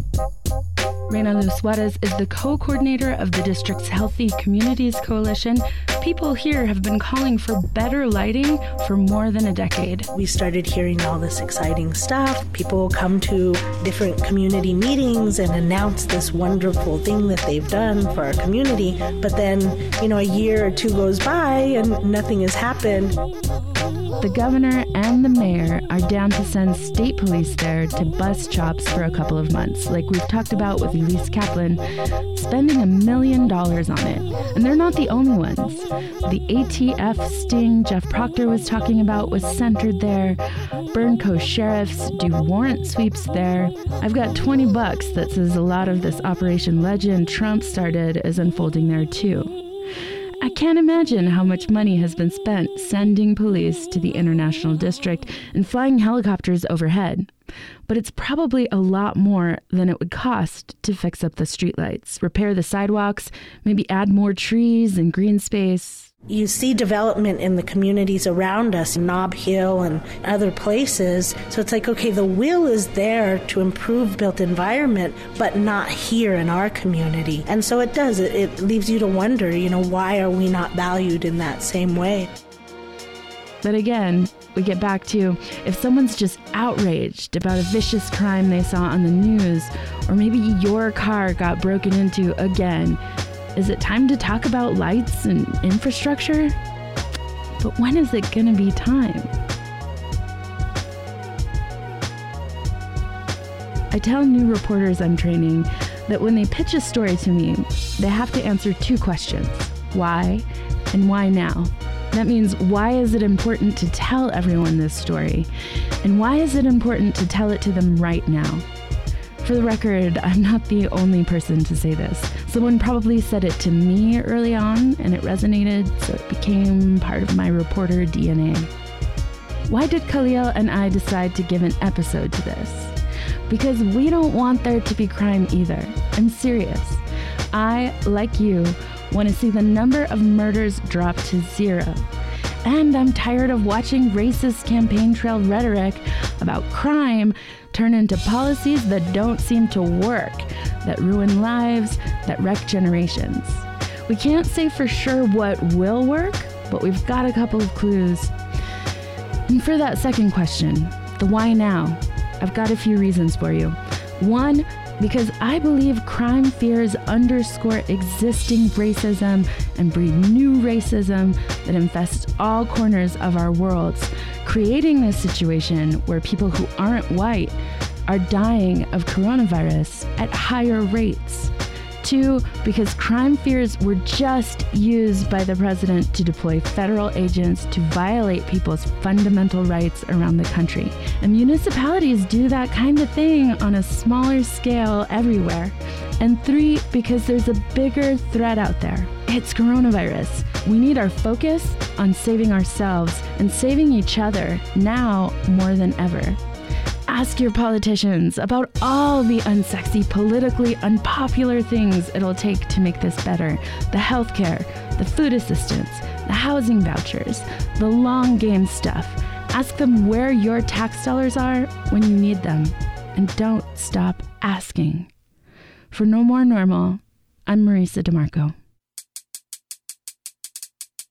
Reina Luz Suarez is the co-coordinator of the district's Healthy Communities Coalition. People here have been calling for better lighting for more than a decade. We started hearing all this exciting stuff. People come to different community meetings and announce this wonderful thing that they've done for our community. But then, you know, a year or two goes by and nothing has happened. The governor and the mayor are down to send state police there to bust chops for a couple of months, like we've talked about with Elise Kaplan, spending a million dollars on it. And they're not the only ones. The A T F sting Jeff Proctor was talking about was centered there. Burncoat sheriffs do warrant sweeps there. I've got twenty bucks that says a lot of this Operation Legend Trump started is unfolding there too. I can't imagine how much money has been spent sending police to the International District and flying helicopters overhead. But it's probably a lot more than it would cost to fix up the streetlights, repair the sidewalks, maybe add more trees and green space. You see development in the communities around us, Nob Hill and other places. So it's like, okay, the will is there to improve built environment, but not here in our community. And so it does. It, it leaves you to wonder, you know, why are we not valued in that same way? But again, we get back to if someone's just outraged about a vicious crime they saw on the news, or maybe your car got broken into again, is it time to talk about lights and infrastructure? But when is it going to be time? I tell new reporters I'm training that when they pitch a story to me, they have to answer two questions. Why and why now? That means, why is it important to tell everyone this story? And why is it important to tell it to them right now? For the record, I'm not the only person to say this. Someone probably said it to me early on, and it resonated, so it became part of my reporter D N A. Why did Khalil and I decide to give an episode to this? Because we don't want there to be crime either. I'm serious. I, like you, want to see the number of murders drop to zero. And I'm tired of watching racist campaign trail rhetoric about crime turn into policies that don't seem to work, that ruin lives, that wreck generations. We can't say for sure what will work, but we've got a couple of clues. And for that second question, the why now, I've got a few reasons for you. One, because I believe crime fears underscore existing racism and breed new racism that infests all corners of our worlds, creating this situation where people who aren't white are dying of coronavirus at higher rates. Two, because crime fears were just used by the president to deploy federal agents to violate people's fundamental rights around the country. And municipalities do that kind of thing on a smaller scale everywhere. And three, because there's a bigger threat out there. It's coronavirus. We need our focus on saving ourselves and saving each other now more than ever. Ask your politicians about all the unsexy, politically unpopular things it'll take to make this better. The healthcare, the food assistance, the housing vouchers, the long game stuff. Ask them where your tax dollars are when you need them. And don't stop asking. For No More Normal, I'm Marisa DeMarco.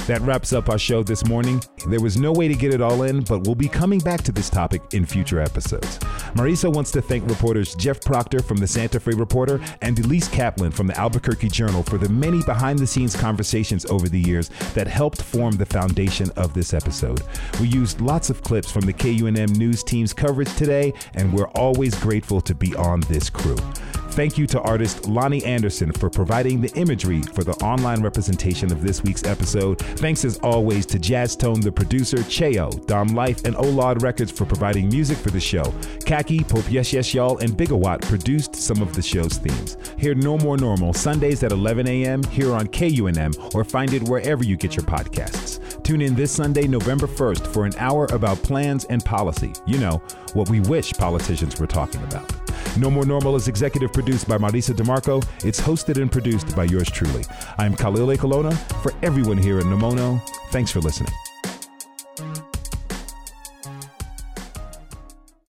That wraps up our show this morning. There was no way to get it all in, but we'll be coming back to this topic in future episodes. Marisa wants to thank reporters Jeff Proctor from the Santa Fe Reporter and Elise Kaplan from the Albuquerque Journal for the many behind-the-scenes conversations over the years that helped form the foundation of this episode. We used lots of clips from the K U N M News team's coverage today, and we're always grateful to be on this crew. Thank you to artist Lonnie Anderson for providing the imagery for the online representation of this week's episode. Thanks as always to Jazz Tone, the producer, Cheo, Dom Life, and Olad Records for providing music for the show. Kaki, Pope Yes Yes Y'all, and Bigawatt produced some of the show's themes. Hear No More Normal Sundays at eleven a.m. here on K U N M, or find it wherever you get your podcasts. Tune in this Sunday, November first, for an hour about plans and policy. You know, what we wish politicians were talking about. No More Normal is executive produced by Marisa DeMarco. It's hosted and produced by yours truly. I'm Khalil Ekulona. For everyone here at Nomono, thanks for listening.